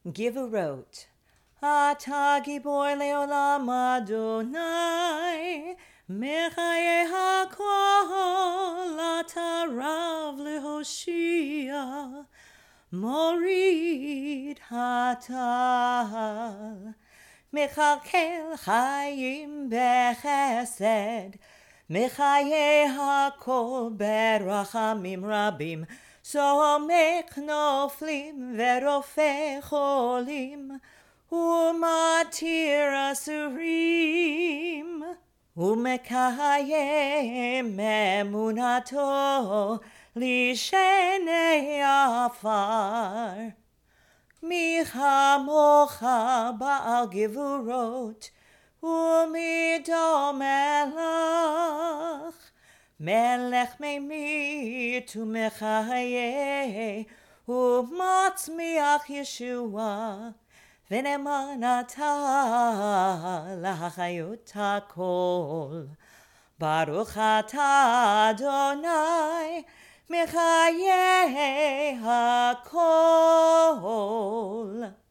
Giverot. אתה גיבור לעולם אדוני, מחיי הכל, אתה רב להושיע, מוריד הטל. מכלכל חיים בחסד, מחיי הכל ברחמים רבים, סומך נופלים ורופא חולים, ומתיר אסורים, ומקיים אמונתו לשני עפר. מי כמוך בעל גבורות, ומדו מלך, מלך ממית ומחיה, ומצמיח ישועה, ונאמן אתה להחיות הכל. ברוך אתה אדוני מחיי הכל.